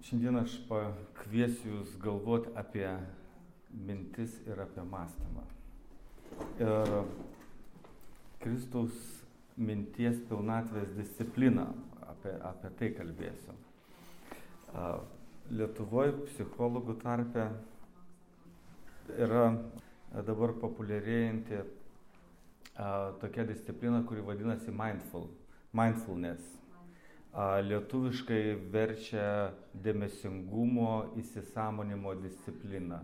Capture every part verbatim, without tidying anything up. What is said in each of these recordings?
Šiandien aš pakviesiu jūs galvoti apie mintis ir apie mąstymą. Ir Kristaus minties pilnatvės discipliną, apie, apie tai kalbėsiu. Lietuvoje psichologų tarpe yra dabar populiarėjanti tokia disciplina, kuri vadinasi mindful, mindfulness. Lietuviškai verčia dėmesingumo įsisąmonimo disciplina.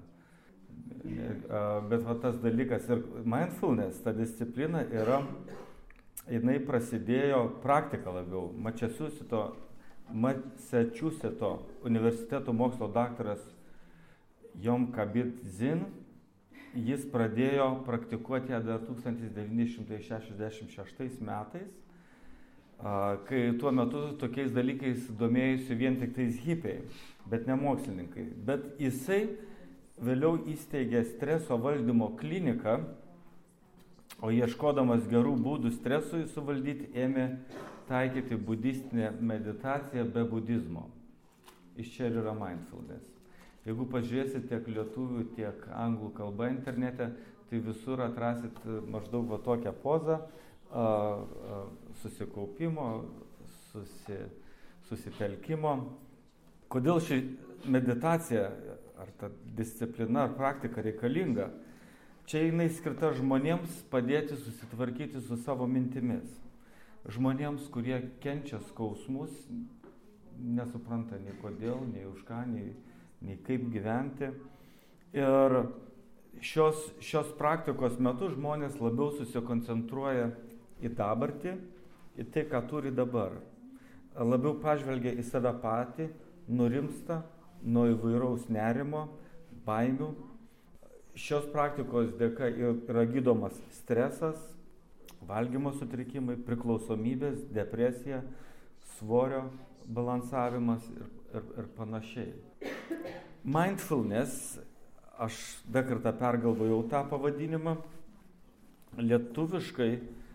Bet va tas dalykas ir mindfulness, ta disciplina yra, jinai prasidėjo praktika labiau. Massachusetto, Massachusetto universiteto mokslo daktaras Yom Kabat-Zinn, jis pradėjo praktikuoti ją dar tūkstantis devyni šimtai šešiasdešimt šeštais metais, kai tuo metu tokiais dalykais domėjusi vien tik tais hipiai, bet ne mokslininkai. Bet jisai vėliau įsteigė streso valdymo kliniką, o ieškodamas gerų būdų stresui suvaldyti ėmė taikyti budistinę meditaciją be budizmo. Iš čia ir yra mindfulness. Jeigu pažiūrėsit tiek lietuvių, tiek anglų kalba internete, tai visur atrasit maždaug va tokią pozą, a, a, susikaupimo, susi, susitelkimo. Kodėl ši meditacija, ar ta disciplina, ar praktika reikalinga? Čia jinai skirta žmonėms padėti susitvarkyti su savo mintimis. Žmonėms, kurie kenčia skausmus, nesupranta nei kodėl, nei už ką, nei, nei kaip gyventi. Ir šios, šios praktikos metu žmonės labiau susikoncentruoja į dabartį, į tai, ką turi dabar. Labiau pažvelgia į save patį, nurimsta nuo įvairaus nerimo, baimių. Šios praktikos dėka yra gydomas stresas, valgymo sutrikimai, priklausomybės, depresija, svorio balansavimas ir, ir, ir panašiai. Mindfulness, aš dar kartą pergalvojau tą pavadinimą, lietuviškai,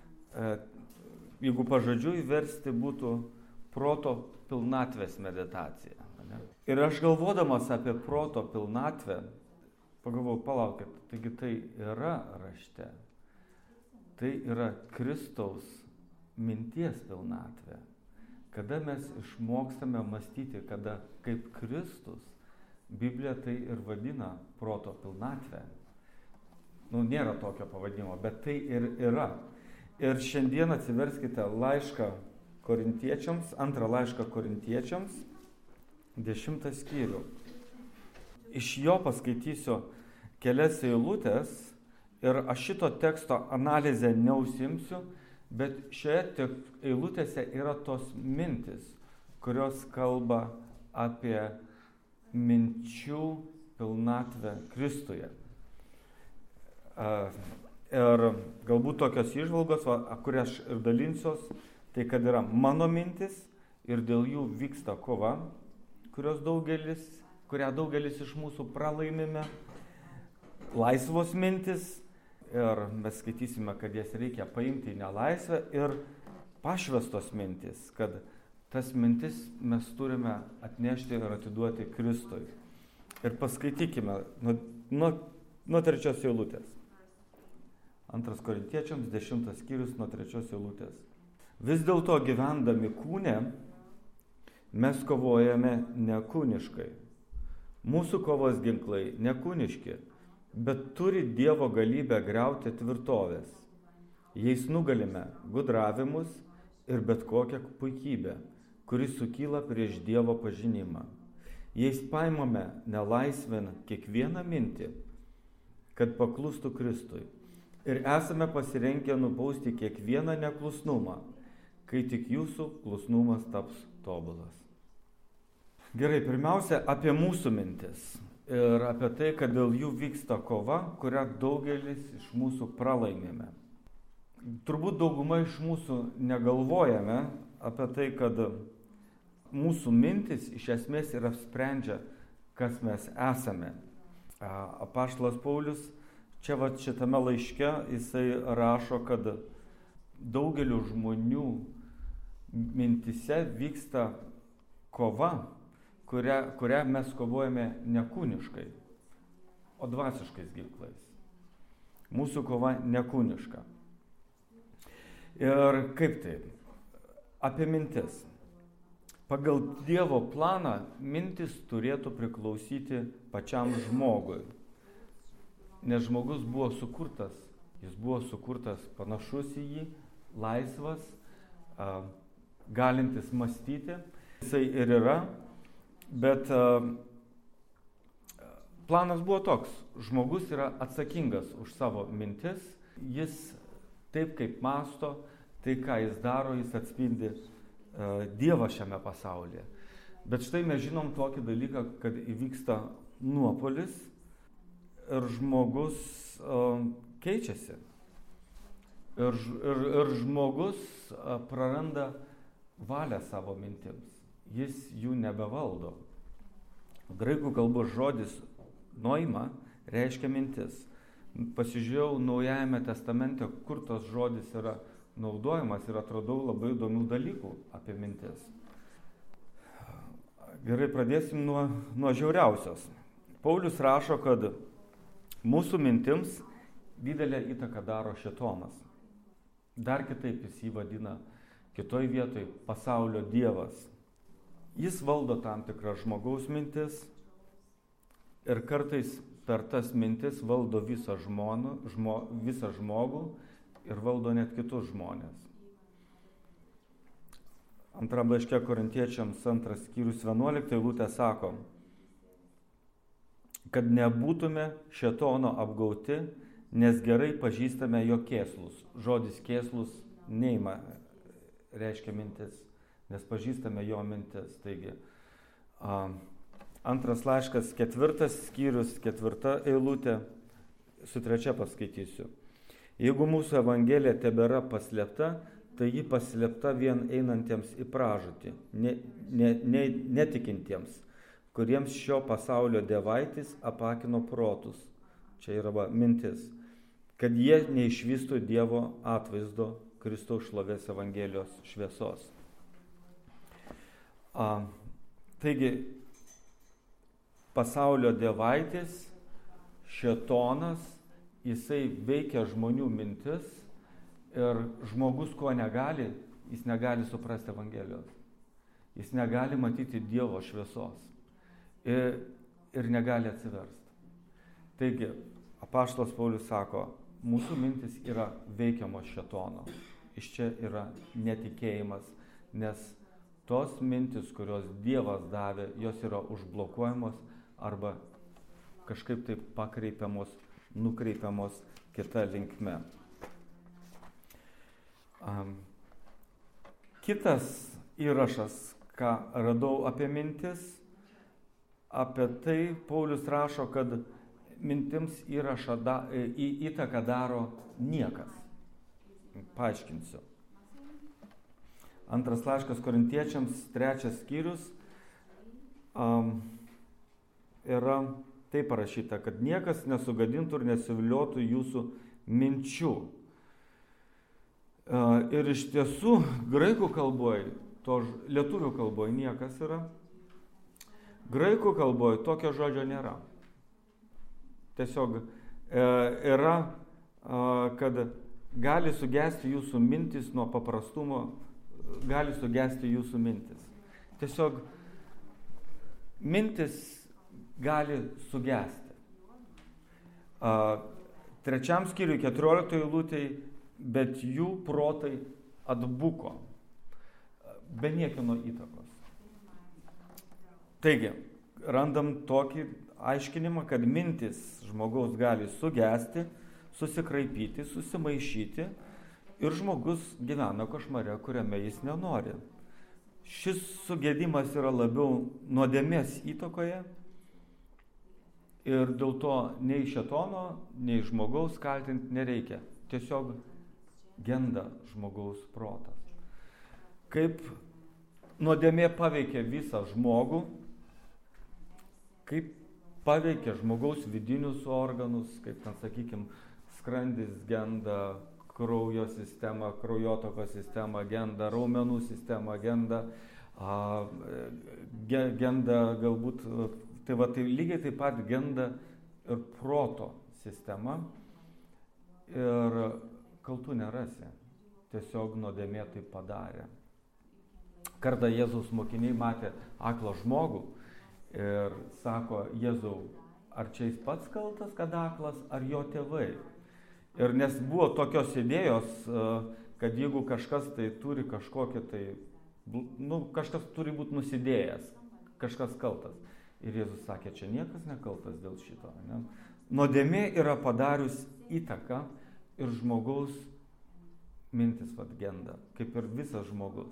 jeigu pažodžiui versti, būtų proto pilnatvės meditacija. Ne? Ir aš galvodamas apie proto pilnatvę, pagalvojau, palaukit, taigi tai yra rašte. Tai yra Kristaus minties pilnatvė. Kada mes išmokstame mąstyti, kada kaip Kristus, Biblija tai ir vadina proto pilnatvę. Nu, nėra tokio pavadinimo, bet tai ir yra. Ir šiandien atsiverskite laišką Korintiečiams, antrą laišką Korintiečiams, dešimtą skyrių. Iš jo paskaitysiu kelias eilutes ir aš šito teksto analizę neužsiimsiu, bet šioje eilutėse yra tos mintis, kurios kalba apie minčių pilnatvę Kristuje. Ir galbūt tokios įžvalgos, kurias aš ir dalinsiuos, tai kad yra mano mintis ir dėl jų vyksta kova, kurios daugelis, kurią daugelis iš mūsų pralaimime, laisvos mintis ir mes skaitysime, kad jas reikia paimti į nelaisvę, ir pašvestos mintis, kad tas mintis mes turime atnešti ir atiduoti Kristui. Ir paskaitykime nuo, nuo, nuo trečios eilutės. Antras Korintiečiams, dešimtas skyrius nuo trečios eilutės. Vis dėlto gyvendami kūne, mes kovojame nekūniškai. Mūsų kovos ginklai nekūniški, bet turi Dievo galybę griauti tvirtovės. Jais nugalime gudravimus ir bet kokią puikybę, kuri sukyla prieš Dievo pažinimą. Jais paimame nelaisvin kiekvieną mintį, kad paklustų Kristui. Ir esame pasirengę nubausti kiekvieną neklusnumą, kai tik jūsų klusnumas taps tobulas. Gerai, pirmiausia, apie mūsų mintis ir apie tai, kad dėl jų vyksta kova, kurią daugelis iš mūsų pralaimėme. Turbūt dauguma iš mūsų negalvojame apie tai, kad mūsų mintis iš esmės ir apsprendžia, kas mes esame. Apaštalas Paulius čia va šitame laiške jisai rašo, kad daugeliu žmonių mintise vyksta kova kurią, kurią mes kovojame ne kūniškai, o dvasiškais ginklais. Mūsų kova ne kūniška. Ir kaip tai? Apie mintis. Pagal Dievo planą mintis turėtų priklausyti pačiam žmogui. Nes žmogus buvo sukurtas, jis buvo sukurtas panašus į jį, laisvas, a, galintis mąstyti. Jisai ir yra, bet a, planas buvo toks. Žmogus yra atsakingas už savo mintis. Jis taip kaip mąsto, tai ką jis daro, jis atspindi uh, Dievą šiame pasaulyje. Bet štai mes žinom tokį dalyką, kad įvyksta nuopuolis ir žmogus uh, keičiasi. Ir, ir, ir žmogus uh, praranda valią savo mintims. Jis jų nebevaldo. Graikų kalbos žodis noima reiškia mintis. Pasižiūrėjau Naujajame testamente, kur tas žodis yra naudojamas ir atradau labai įdomių dalykų apie mintis. Gerai, pradėsim nuo, nuo žiauriausios. Paulius rašo, kad mūsų mintims didelę įtaką daro šėtonas. Dar kitaip jis jį vadina kitoj vietoj pasaulio dievas. Jis valdo tam tikrą žmogaus mintis ir kartais per tas mintis valdo visą, žmoną, žmo, visą žmogų ir valdo net kitus žmonės. Antram laiške Korintiečiams antras skyrius vienuolikta eilutė sako, kad nebūtume šėtono apgauti, nes gerai pažįstame jo kėslus. Žodis kėslus neima reiškia mintis, nes pažįstame jo mintis. Taigi, a, antras laiškas, ketvirtas skyrius, ketvirta eilutė, su trečia paskaitysiu. Jeigu mūsų evangelija tebėra paslėpta, tai ji paslėpta vien einantiems į pražūtį, ne, ne, ne, netikintiems, kuriems šio pasaulio dievaitis apakino protus. Čia yra va, mintis, kad jie neišvystų Dievo atvaizdo Kristaus šlovės evangelijos šviesos. A, taigi, pasaulio dievaitis, šėtonas, jisai veikia žmonių mintis ir žmogus, ko negali, jis negali suprasti Evangelijos. Jis negali matyti Dievo šviesos ir, ir negali atsiversti. Taigi, apaštalas Paulius sako, mūsų mintis yra veikiamos šėtono. Iš čia yra netikėjimas, nes tos mintis, kurios Dievas davė, jos yra užblokuojamos arba kažkaip taip pakreipiamos, nukreipiamos kita linkme. Um, kitas įrašas, ką radau apie mintis, apie tai Paulius rašo, kad mintims įrašą da, į, įtaką daro niekas. Paaiškinsiu. Antras laiškas Korintiečiams, trečias skyrius, um, yra taip parašyta, kad niekas nesugadintų ir nesiviliotų jūsų minčių. Ir iš tiesų, graikų kalboje, to lietuvių kalboje niekas yra. Graikų kalboje tokio žodžio nėra. Tiesiog yra, kad gali sugesti jūsų mintis nuo paprastumo, gali sugesti jūsų mintis. Tiesiog mintis gali sugesti. A, trečiam skyriui keturioliktoje eilutėje, bet jų protai atbuko, be niekino įtakos. Taigi, randam tokį aiškinimą, kad mintis žmogaus gali sugesti, susikraipyti, susimaišyti ir žmogus gyvena košmare, kuriame jis nenori. Šis sugedimas yra labiau nuodėmės įtakoje, ir dėl to nei šėtono, nei žmogaus kaltinti nereikia. Tiesiog genda žmogaus protas. Kaip nuodėmė paveikia visą žmogų, kaip paveikia žmogaus vidinius organus, kaip ten, sakykime, skrandis genda, kraujo sistema, kraujotokos sistema genda, raumenų sistema genda, a, genda galbūt, tai va, tai lygiai taip pat genda ir proto sistema ir kaltų nerasi, tiesiog nuodėmė tai padarė. Kartą Jėzaus mokiniai matė aklą žmogų ir sako, Jėzau, ar čia jis pats kaltas, kad aklas, ar jo tėvai? Ir nes buvo tokios idėjos, kad jeigu kažkas tai turi kažkokį tai, nu, kažkas turi būti nusidėjęs, kažkas kaltas. Ir Jėzus sakė, čia niekas nekaltas dėl šito. Ne? Nuodėmė yra padarius įtaką ir žmogaus mintis vat genda, kaip ir visas žmogus.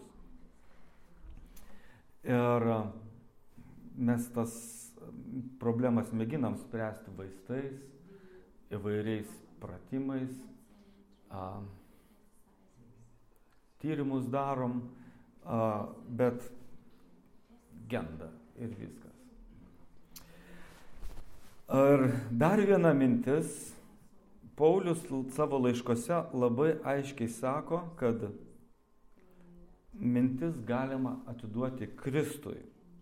Ir mes tas problemas mėginam spręsti vaistais, įvairiais pratimais, a, tyrimus darom, a, bet genda ir viskas. Ir dar viena mintis, Paulius savo laiškose labai aiškiai sako, kad mintis galima atiduoti Kristui.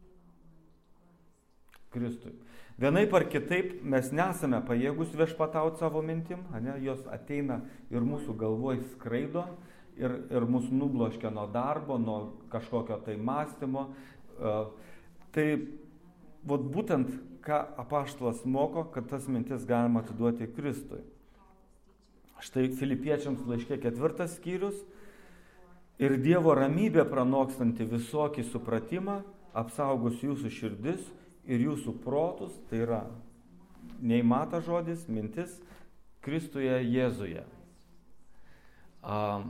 Kristui. Vienaip ar kitaip mes nesame pajėgus viešpatauti savo mintim, ane? Jos ateina ir mūsų galvoj skraido ir, ir mūsų nubloškia nuo darbo, nuo kažkokio tai mąstymo. Tai vat būtent ką apaštalas moko, kad tas mintis galima atiduoti Kristui. Štai Filipiečiams laiške ketvirtas skyrius. Ir Dievo ramybė pranokstanti visokį supratimą apsaugos jūsų širdis ir jūsų protus, tai yra neįmata žodis, mintis, Kristuje Jėzuje. A,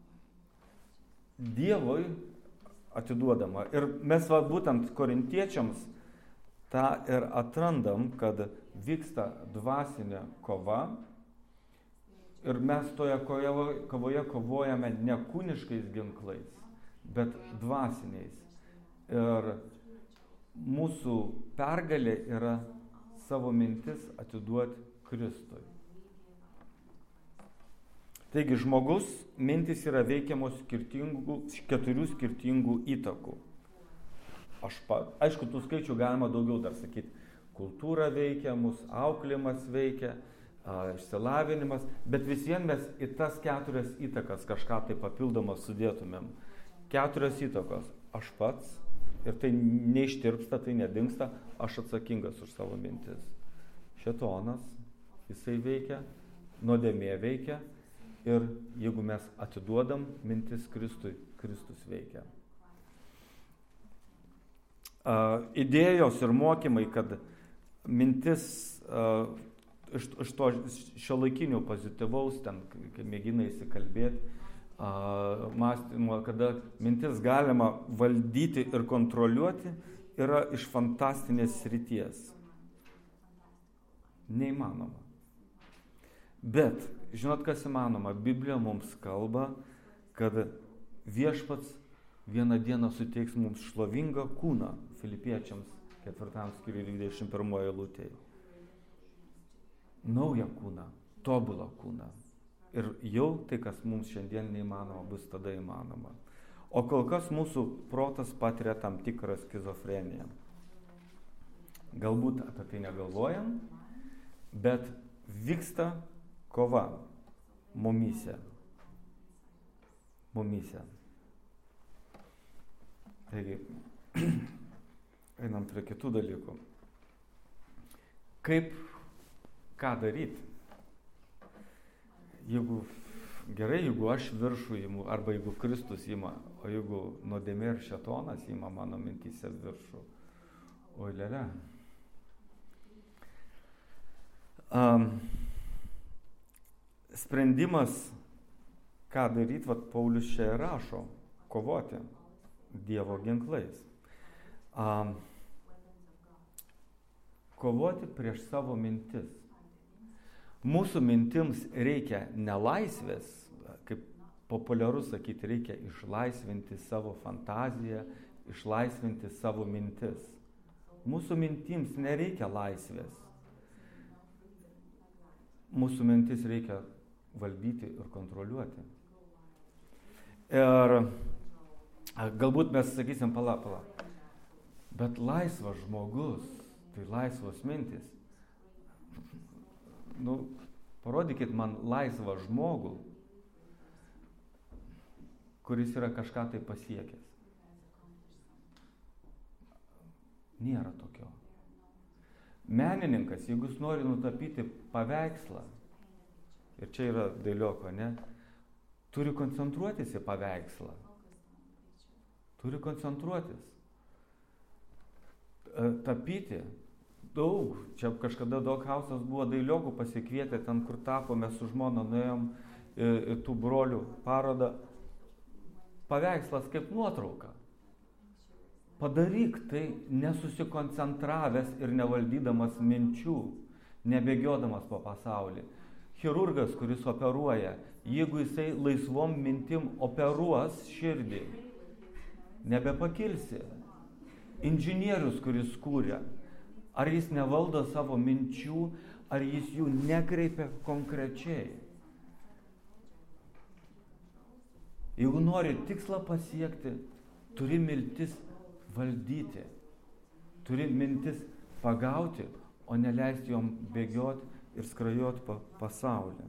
Dievui atiduodama. Ir mes va, būtent korintiečiams tą ir atrandam, kad vyksta dvasinė kova. Ir mes toje kovoje kovojame ne kūniškais ginklais, bet dvasiniais. Ir mūsų pergalė yra savo mintis atiduoti Kristui. Taigi žmogus mintis yra veikiamos skirtingų, keturių skirtingų įtakų. Aš pa, aišku, tų skaičių galima daugiau dar sakyti. Kultūra veikia, mūsų auklėjimas veikia, išsilavinimas, bet vis vien mes į tas keturias įtakas kažką tai papildomą sudėtumėm. Keturias įtakos. Aš pats, ir tai neištirpsta, tai nedingsta, aš atsakingas už savo mintis. Šėtonas, jisai veikia, nuodėmė veikia ir jeigu mes atiduodam mintis Kristui, Kristus veikia. Uh, idėjos ir mokymai, kad mintis uh, iš, iš to šiuolaikinio pozityvaus, ten, kai mėgina įsikalbėti, uh, mąstymo, kada mintis galima valdyti ir kontroliuoti, yra iš fantastinės srities. Neįmanoma. Bet, žinot, kas įmanoma? Biblija mums kalba, kad viešpats vieną dieną suteiks mums šlovingą kūną, Filipiečiams ketvirtam skyriui dvidešimt pirmoje eilutėje. Naują kūną, tobulą kūną. Ir jau tai, kas mums šiandien neįmanoma, bus tada įmanoma. O kol kas mūsų protas patiria tam tikrą skizofreniją. Galbūt apie tai negalvojam, bet vyksta kova mumyse. Mumyse. Taigi, einam prie kitų dalykų. Kaip, ką daryti? Jeigu gerai, jeigu aš viršų imu, arba jeigu Kristus ima, o jeigu nuodėmė ir šėtonas ima mano mintyse viršų. Oi, lele. Um, sprendimas, ką daryti, vat Paulius čia rašo, kovoti Dievo ginklais. Um, kovoti prieš savo mintis. Mūsų mintims reikia ne laisvės, kaip populiaru sakyti, reikia išlaisvinti savo fantaziją, išlaisvinti savo mintis. Mūsų mintims nereikia laisvės. Mūsų mintis reikia valdyti ir kontroliuoti. Ir Galbūt mes sakysim, pala, pala. Bet laisvas žmogus, tai laisvos mintis. Nu, parodykit man laisvą žmogų, kuris yra kažką tai pasiekęs. Nėra tokio. Menininkas, jeigu jis nori nutapyti paveikslą, ir čia yra dailioko, ne, turi koncentruotis į paveikslą. Turi koncentruotis. Tapyti daug. Čia kažkada Doghausas buvo dailiokų pasikvietę, ten kur tapome su žmona, nuėjom į, į tų brolių parodą. Paveikslas kaip nuotrauka. Padaryk tai nesusikoncentravęs ir nevaldydamas minčių, nebėgiodamas po pasaulį. Chirurgas, kuris operuoja, jeigu jisai laisvom mintim operuos širdį, nebepakilsi. Inžinierius, kuris kūrė, ar jis nevaldo savo minčių, ar jis jų nekreipia konkrečiai. Jeigu nori tikslą pasiekti, turi mintis valdyti, turi mintis pagauti, o neleisti jom bėgioti ir skrajoti po pasaulį.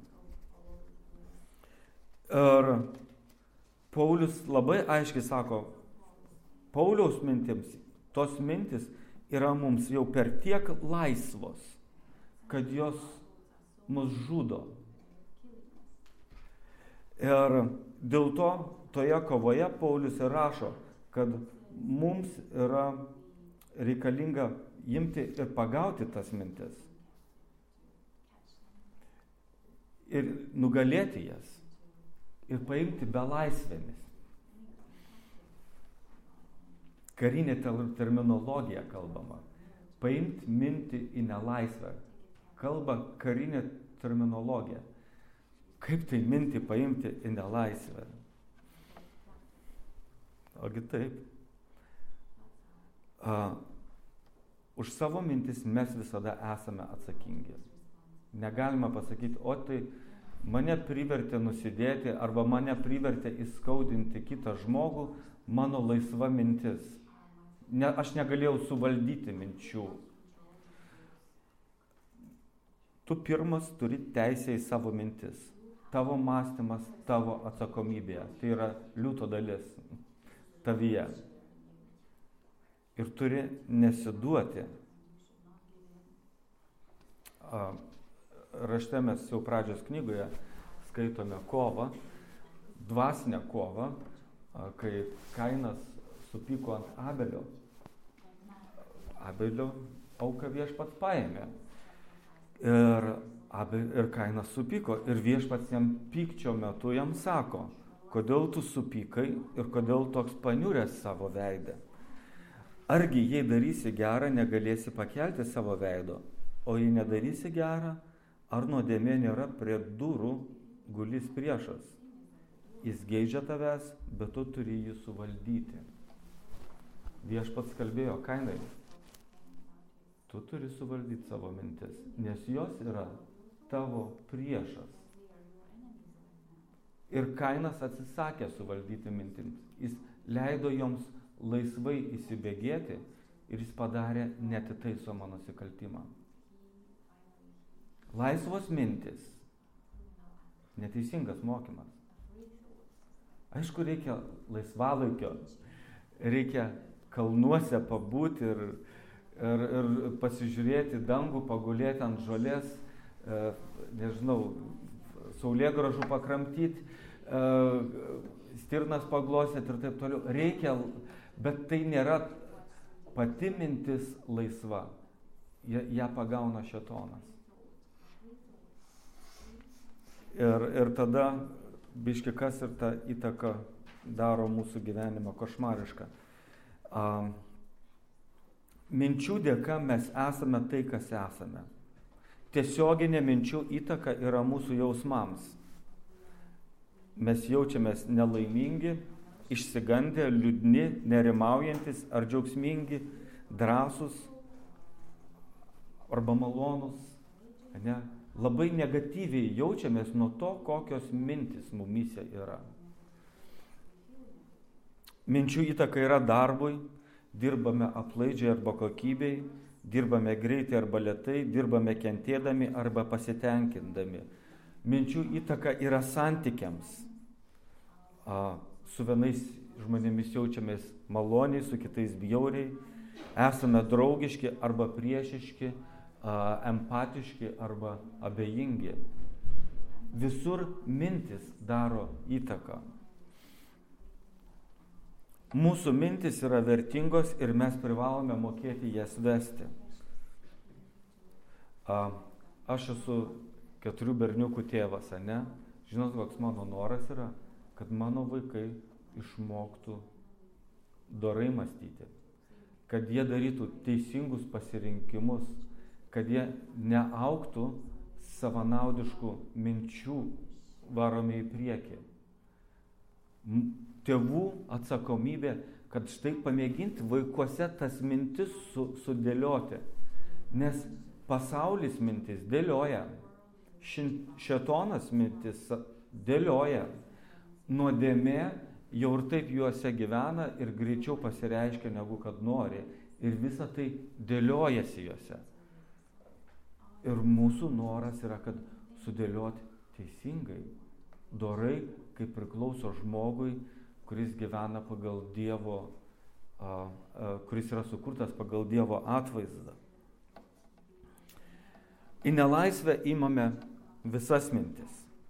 Ir Paulius labai aiškiai sako, Pauliaus mintims, tos mintis yra mums jau per tiek laisvos, kad jos mus žudo. Ir dėl to toje kovoje Paulius ir rašo, kad mums yra reikalinga imti ir pagauti tas mintis. Ir nugalėti jas. Ir paimti belaisvėmis. Karinė terminologija kalbama. Paimti mintį į nelaisvę. Kalba karinė terminologija. Kaip tai mintį paimti į nelaisvę? Ogi taip. Uh, už savo mintis mes visada esame atsakingi. Negalima pasakyti, o tai mane privertė nusidėti arba mane privertė įskaudinti kitą žmogų, mano laisva mintis. Ne, aš negalėjau suvaldyti minčių. Tu pirmas turi teisę į savo mintis. Tavo mąstymas, tavo atsakomybė. Tai yra liūto dalis tavyje. Ir turi nesiduoti. Rašte mes jau pradžios knygoje skaitome kovą, dvasinę kovą, kai Kainas supyko ant Abelio. Abelio auką viešpats paėmė. Ir, Abel, ir Kainas supyko. Ir viešpats jam pykčio metu jam sako, kodėl tu supykai ir kodėl toks paniuręs savo veidą. Argi jei darysi gerą, negalėsi pakelti savo veido, o jei nedarysi gerą, ar nuodėmė nėra prie durų gulis priešas. Jis geidžia tavęs, bet tu turi jį suvaldyti. Viešpats kalbėjo, Kainai, tu turi suvaldyti savo mintis, nes jos yra tavo priešas. Ir Kainas atsisakė suvaldyti mintims. Jis leido joms laisvai įsibėgėti ir jis padarė netitaisomą nusikaltimą. Laisvos mintis. Neteisingas mokymas. Aišku, reikia laisvalaikio. Reikia kalnuose pabūti ir, ir, ir pasižiūrėti dangų, pagulėti ant žolės, e, nežinau, saulėgražų pakramtyti, e, stirnas paglosėti ir taip toliau. Reikia, bet tai nėra pati mintis laisva. Ja, ją pagauna šėtonas. Ir, ir tada biški kas ir ta įtaka daro mūsų gyvenimą košmarišką. A, minčių dėka mes esame tai, kas esame. Tiesioginė minčių įtaka yra mūsų jausmams. Mes jaučiamės nelaimingi, išsigandę, liūdni, nerimaujantis ar džiaugsmingi, drąsūs arba malonūs. Ne? Labai negatyviai jaučiamės nuo to, kokios mintis mumyse yra. Minčių įtaka yra darbui, dirbame aplaidžiai arba kokybei, dirbame greitai arba lėtai, dirbame kentėdami arba pasitenkindami. Minčių įtaka yra santykiams. A, su vienais žmonėmis jaučiamės maloniai, su kitais bjauriai, esame draugiški arba priešiški, a, empatiški arba abejingi. Visur mintis daro įtaką. Mūsų mintis yra vertingos ir mes privalome mokėti jas vesti. A, aš esu keturių berniukų tėvas, ane? Žinot, koks mano noras yra, kad mano vaikai išmoktų dorai mąstyti, kad jie darytų teisingus pasirinkimus, kad jie neaugtų savanaudiškų minčių varomi į priekį. Tėvų atsakomybė, kad štai pamėginti vaikuose tas mintis su, sudėlioti. Nes pasaulis mintis dėlioja, šėtonas mintis dėlioja, nuodėmė jau ir taip juose gyvena ir greičiau pasireiškia negu kad nori. Ir visa tai dėliojasi juose. Ir mūsų noras yra, kad sudėlioti teisingai, dorai, kaip priklauso žmogui, kuris gyvena pagal Dievo, a, a, kuris yra sukurtas pagal Dievo atvaizdą. Į nelaisvę imame visas mintis.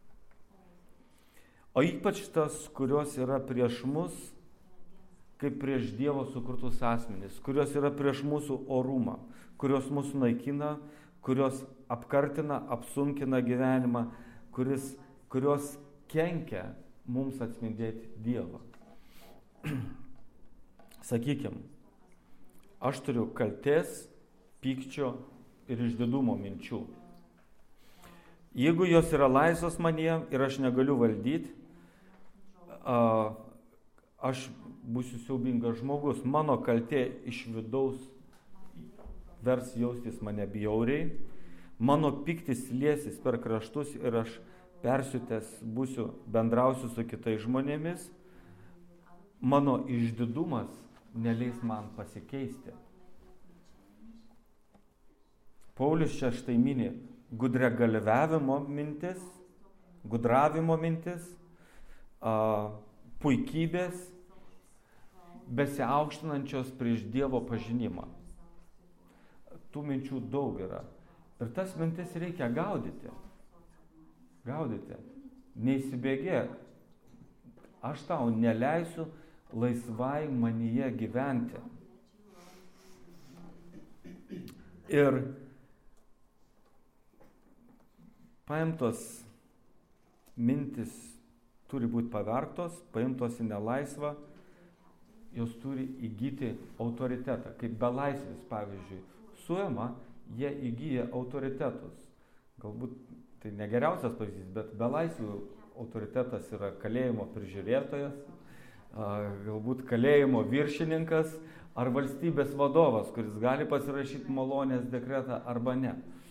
O ypač tas, kurios yra prieš mus, kaip prieš Dievo sukurtus asmenis, kurios yra prieš mūsų orumą, kurios mūsų naikina, kurios apkartina, apsunkina gyvenimą, kuris, kurios kenkia mums atspindėti Dievą. Sakykime, aš turiu kaltės, pykčio ir išdidumo minčių. Jeigu jos yra laisvos manyje ir aš negaliu valdyti, aš būsiu siaubingas žmogus. Mano kaltė iš vidaus vers jaustis mane bjauriai, mano pyktis liesis per kraštus ir aš persiutęs būsiu, bendrausiu su kitais žmonėmis, mano išdidumas neleis man pasikeisti. Paulius čia štai mini gudriagalviavimo mintis, gudravimo mintis, a, puikybės, besiaukštinančios prieš Dievo pažinimą. Tų minčių daug yra. Ir tas mintis reikia gaudyti. Gaudyti. Neįsibėgėk. Aš tau neleisiu laisvai manyje gyventi. Ir paimtos mintis turi būti pavergtos, paimtos į nelaisvą, jos turi įgyti autoritetą. Kaip belaisvis, pavyzdžiui, suema, jie įgyja autoritetus. Galbūt tai negeriausias pavyzdys, bet belaisvių autoritetas yra kalėjimo prižiūrėtojas, galbūt kalėjimo viršininkas ar valstybės vadovas, kuris gali pasirašyti malonės dekretą arba ne.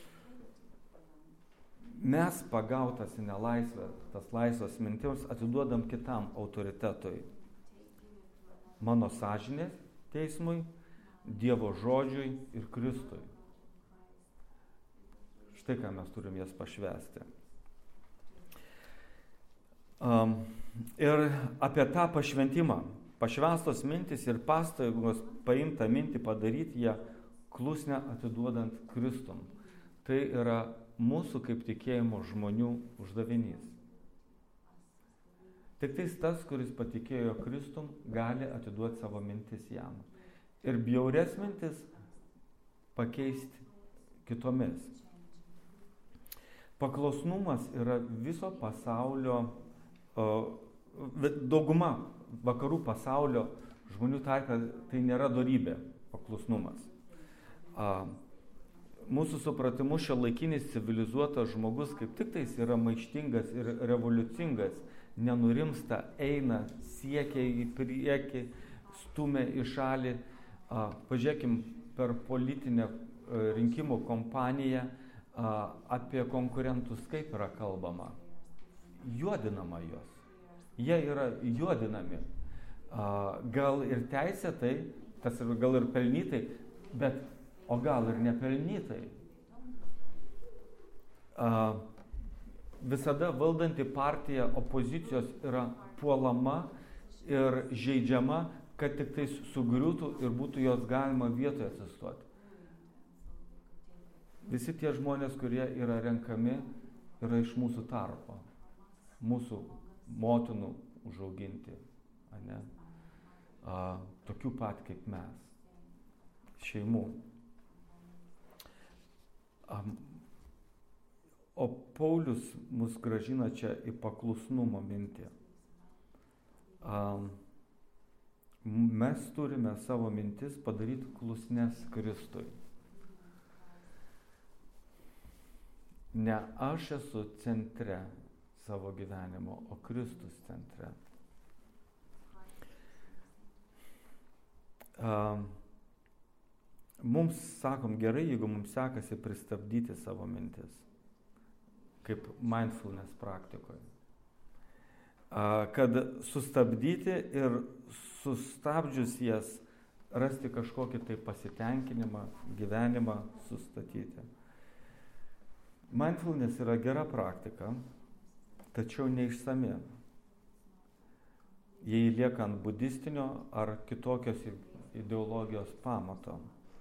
Mes pagautas į nelaisvę, tas laisvas mintims atiduodam kitam autoritetui. Mano sąžinės teismui, Dievo žodžiui ir Kristui. Štai ką mes turim jas pašvęsti. Um, ir apie tą pašventimą. Pašvęstos mintis ir pastangos paimtą mintį padaryti ją klusnę atiduodant Kristum. Tai yra mūsų kaip tikėjimo žmonių uždavinys. Tik tais tas, kuris patikėjo Kristum, gali atiduoti savo mintis jam. Ir bjaurias mintis pakeisti kitomis. Paklusnumas yra viso pasaulio, dauguma vakarų pasaulio žmonių tarpe tai nėra dorybė, paklusnumas. Mūsų supratimu šiuolaikinis civilizuotas žmogus kaip tik tais yra maištingas ir revoliucingas, nenurimsta, eina, siekia į priekį, stumia į šalį. Pažiūrėkim per politinę rinkimų kompaniją apie konkurentus kaip yra kalbama. Juodinama juos. Jie yra juodinami. gal ir teisėtai, tas gal ir pelnytai, bet o gal ir nepelnytai. Visada valdanti partija opozicijos yra puolama ir žeidžiama, kad tik tai sugriūtų ir būtų jos galima vietoje atsistoti. Visi tie žmonės, kurie yra renkami, yra iš mūsų tarpo, mūsų motinų užauginti, ane? A, tokių pat kaip mes, šeimų. A, o Paulius mus gražina čia į paklusnumo mintį. A, mes turime savo mintis padaryti klusnes Kristui. Ne aš esu centre savo gyvenimo, o Kristus centre. Uh, mums, sakom, gerai, jeigu mums sekasi pristabdyti savo mintis, kaip mindfulness praktikoje. Uh, kad sustabdyti ir sustabdžius jas rasti kažkokį tai pasitenkinimą, gyvenimą sustatyti. Mindfulness yra gera praktika, tačiau neišsami. Jei lieka ant budistinio ar kitokios ideologijos pamato.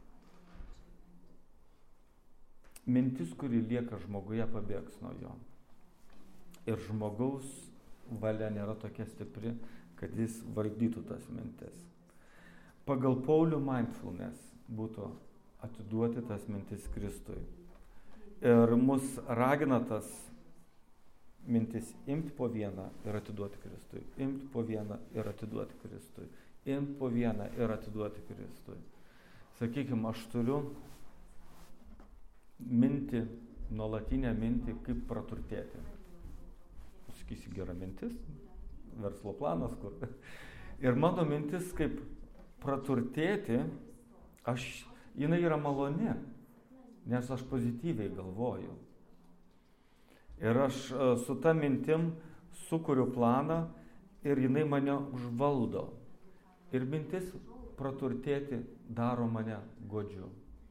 Mintis, kuri lieka žmoguje, pabėgs nuo jo. Ir žmogaus valia nėra tokia stipri, kad jis valdytų tas mintis. Pagal Paulių mindfulness būtų atiduoti tas mintis Kristui. Ir mus ragina tas mintis imti po vieną ir atiduoti Kristui. Imti po vieną ir atiduoti Kristui. Imti po vieną ir atiduoti Kristui. Sakykime, aš turiu mintį, nuolatinę mintį, kaip praturtėti. Sakysi, gera mintis, verslo planas, kur. Ir mano mintis, kaip praturtėti, aš, jinai yra maloni, nes aš pozityviai galvoju. Ir aš su ta mintim sukuriu planą ir jinai mane užvaldo. Ir mintis praturtėti daro mane godžiu.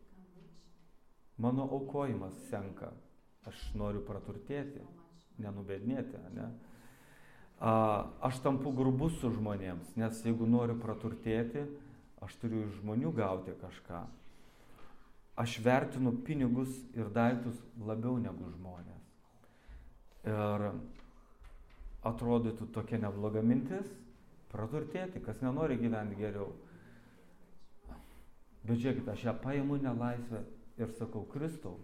Mano aukojimas senka. Aš noriu praturtėti, nenubednėti, ne? A, aš tampu grubus su žmonėms, nes jeigu noriu praturtėti, aš turiu iš žmonių gauti kažką. Aš vertinu pinigus ir daiktus labiau negu žmonės. Ir atrodytų tokia nebloga mintis, praturtėti, kas nenori gyventi geriau. Bet žiūrėkit, aš ją paimu nelaisvę ir sakau, Kristau,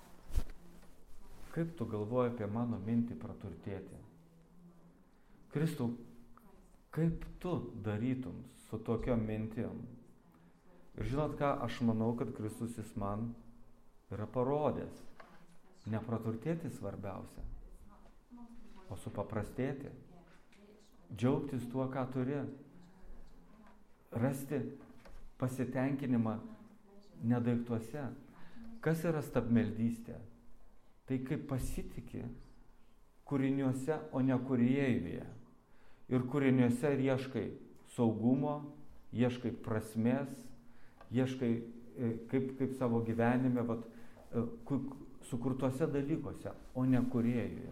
kaip tu galvoji apie mano mintį praturtėti? Kristau, kaip tu darytum su tokiom mintim? Ir žinot ką, aš manau, kad Kristus jis man yra parodęs. Nepraturtėti svarbiausia, o supaprastėti. Džiaugtis tuo, ką turi. Rasti pasitenkinimą nedaiktuose. Kas yra stabmeldystė? Tai kaip pasitiki kūriniuose, o ne kūrėjuje. Ir kūriniuose ieškai saugumo, ieškai prasmės, ieškai kaip, kaip savo gyvenime, vat, sukurtuose dalykuose, o ne kūrėjuje.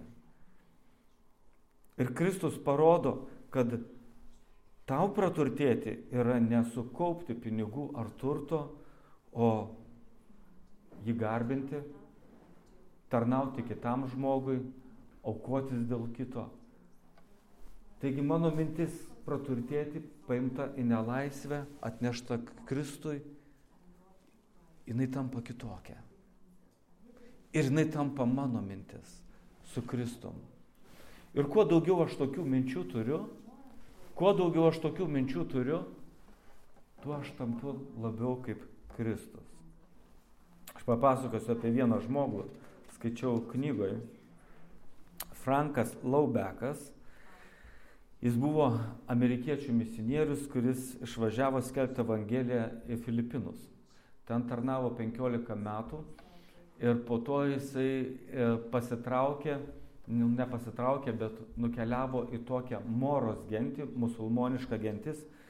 Ir Kristus parodo, kad tau praturtėti yra nesukaupti pinigų ar turto, o jį garbinti, tarnauti kitam žmogui, aukotis dėl kito. Taigi mano mintis praturtėti, paimta į nelaisvę, atnešta Kristui, jinai tampa kitokia. Ir jinai tampa mano mintis su Kristum. Ir kuo daugiau aš tokių minčių turiu, kuo daugiau aš tokių minčių turiu, tuo aš tampu labiau kaip Kristus. Aš papasakosiu apie vieną žmogų, skaičiau knygoje, Frankas Laubeckas. Jis buvo amerikiečių misionierius, kuris išvažiavo skelbti Evangeliją į Filipinus. Ten tarnavo penkiolika metų ir po to jisai pasitraukė, nepasitraukė, bet nukeliavo į tokią Moros gentį, musulmonišką gentis,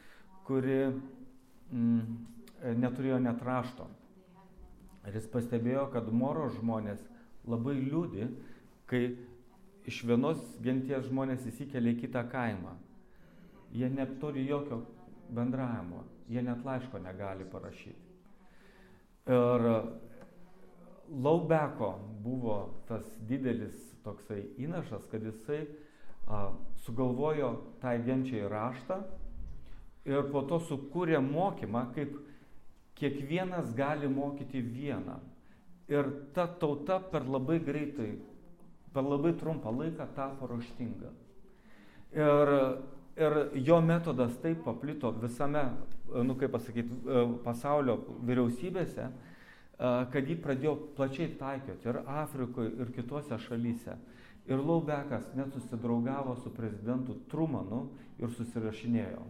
kuri mm, neturėjo net rašto. Ir jis pastebėjo, kad Moro žmonės labai liūdi, kai iš vienos genties žmonės įsikelia į kitą kaimą. Jie neturi jokio bendravimo, jie net laiško negali parašyti. Ir Laubeko buvo tas didelis toksai įnašas, kad jisai a, sugalvojo tai genčiai raštą ir po to sukūrė mokymą, kaip kiekvienas gali mokyti vieną. Ir ta tauta per labai greitai, per labai trumpą laiką tapo raštinga. Ir, ir jo metodas taip paplito visame, nu kaip pasakyti, pasaulio vyriausybėse, kad jį pradėjo plačiai taikyti ir Afrikoje, ir kitose šalyse. Ir Laubekas net susidraugavo su prezidentu Trumanu ir susirašinėjo.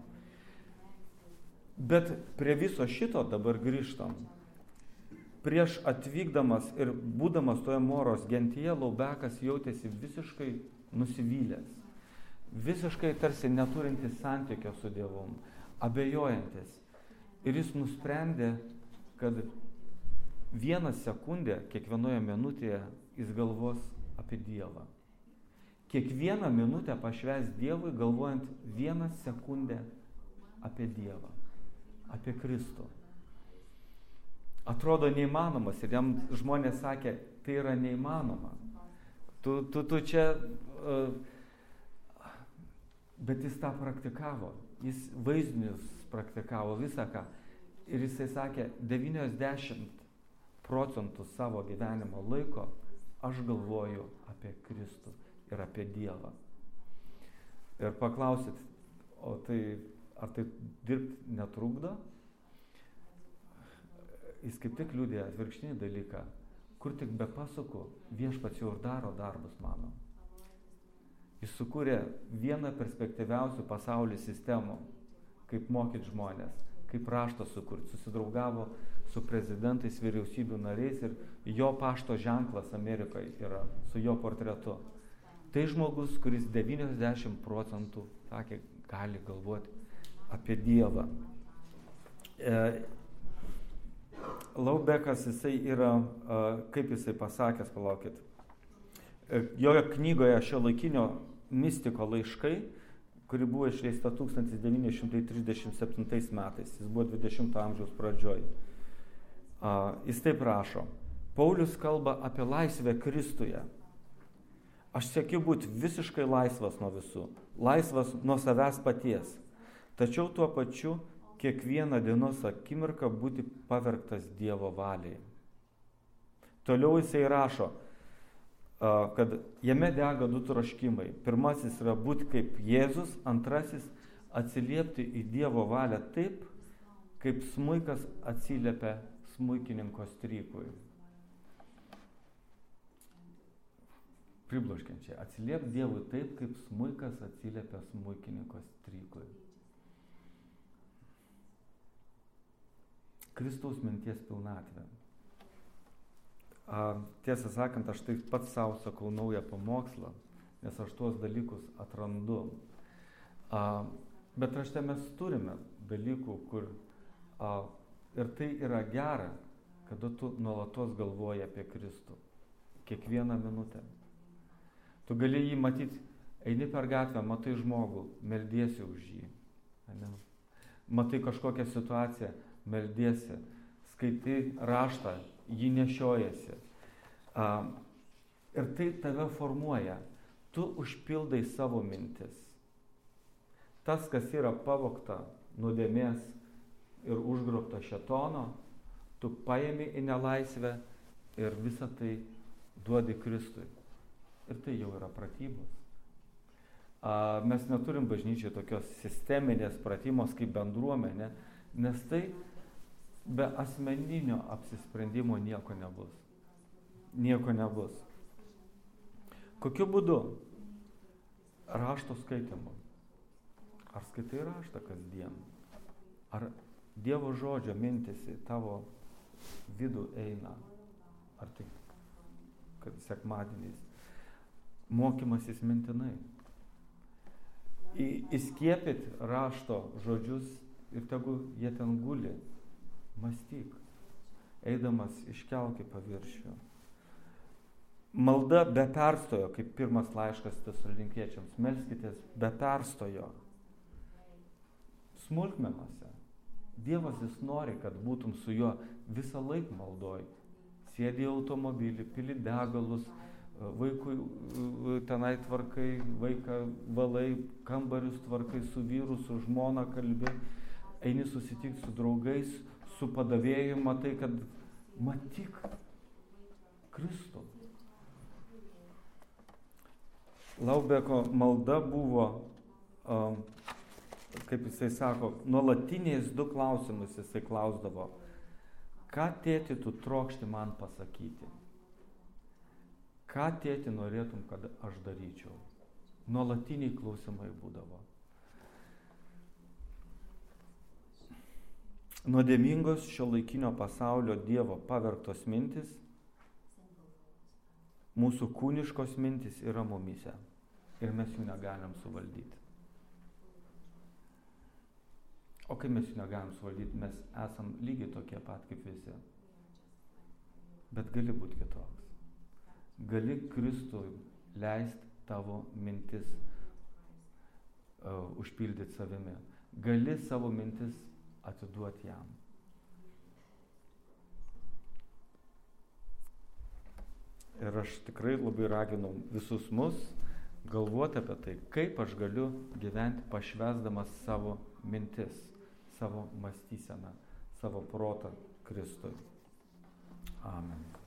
Bet prie viso šito dabar grįžtam. Prieš atvykdamas ir būdamas toje Moros gentyje, Laubekas jautėsi visiškai nusivylęs. Visiškai tarsi neturintis santykio su Dievom, abejojantis. Ir jis nusprendė, kad vieną sekundę, kiekvienoje minutėje jis galvos apie Dievą. Kiekvieną minutę pašvęs Dievui, galvojant vieną sekundę apie Dievą, apie Kristų. Atrodo neįmanomas ir jam žmonės sakė, tai yra neįmanoma. Tu, tu, tu čia... Uh, bet jis tą praktikavo, jis vaizdinius praktikavo visą ką. Ir jisai sakė, devyniasdešimt procentų savo gyvenimo laiko aš galvoju apie Kristų ir apie Dievą. Ir paklausit, o tai, ar tai dirbti netrukdo? Jis kaip tik liudija atvirkštinį dalyką, kur tik be pasuku, viešpats jau ir daro darbus mano. Jis sukūrė vieną perspektyviausių pasaulio sistemų, kaip mokyti žmonės, kaip raštą sukurti, susidraugavo su prezidentais, vyriausybių nariais ir jo pašto ženklas Amerikoje yra su jo portretu. Tai žmogus, kuris devyniasdešimt procentų, sakė, gali galvoti apie Dievą. E, Laubekas, jisai yra, kaip jisai pasakęs, palaukit, jo knygoje Šiuolaikinio mistiko laiškai, kuri buvo išleista tūkstantis devyni šimtai trisdešimt septintais metais, jis buvo dvidešimto amžiaus pradžioj. Jis taip rašo, Paulius kalba apie laisvę Kristuje. Aš siekiu būti visiškai laisvas nuo visų, laisvas nuo savęs paties, tačiau tuo pačiu kiekvieną dienos akimirką būti pavergtas Dievo valiai. Toliau jisai rašo, kad jame dega du troškimai. Pirmasis yra būti kaip Jėzus, antrasis atsiliepti į Dievo valią taip, kaip smuikas atsiliepia smuikininko strykui. Pribloškiančiai, atsiliepti Dievui taip, kaip smuikas atsiliepia smuikininko strykui. Kristaus minties pilnatvė. A, tiesą sakant, aš taip pats savo sakau naują pamokslą, nes aš tuos dalykus atrandu. A, bet rašte mes turime dalykų, kur a, ir tai yra gera, kada tu nuolatos galvoji apie Kristų. Kiekvieną minutę. Tu gali jį matyti, eini per gatvę, matai žmogų, meldiesi už jį. Ne? Matai kažkokią situaciją, meldiesi, skaitai raštą, jį nešiojasi. A, ir tai tave formuoja. Tu užpildai savo mintis. Tas, kas yra pavogta nuodėmės ir užgrobta šėtono, tu paimi į nelaisvę ir visą tai duodi Kristui. Ir tai jau yra pratybos. A, mes neturim bažnyčiai tokios sisteminės pratymos kaip bendruomenė, nes tai be asmeninio apsisprendimo nieko nebus. Nieko nebus. Kokiu būdu? Rašto skaitimu. Ar skaitai raštą kasdien? Ar Dievo žodžio mintis į tavo vidų eina? Ar tik, kad sekmadieniais? Mokymasis mintinai. Į, įskiepyti rašto žodžius ir tegu jie ten guli. Mąstyk. Eidamas iškelk į paviršių. Malda be perstojo, kaip pirmas laiškas Tesaloninkiečiams. Melskitės be perstojo. Smulkmenose. Dievas jis nori, kad būtum su juo visą laiką maldoj. Sėdi į automobilį, pili degalus, vaikui tenai tvarkai, vaiką valai, kambarius tvarkai, su vyru, su žmona kalbi, eini susitikti su draugais, su padavėju, matai, kad matyk Kristų. Laubeko malda buvo, kaip jisai sako, nuolatiniais du klausimus jisai klausdavo. Ką, tėti, tu trokšti man pasakyti? Ką, tėti, norėtum, kad aš daryčiau? Nuolatiniai klausimai būdavo. Nuodėmingos šiuolaikinio pasaulio Dievo pavergtos mintis, mūsų kūniškos mintis yra mumyse ir mes jų negalim suvaldyti. O kai mes jų negalim suvaldyti, mes esam lygiai tokie pat kaip visi. Bet gali būti kitoks. Gali Kristui leisti tavo mintis uh, užpildyti savimi. Gali savo mintis atiduoti jam. Ir aš tikrai labai raginau visus mus galvoti apie tai, kaip aš galiu gyventi pašvęsdamas savo mintis, savo mąstyseną, savo protą Kristui. Amen.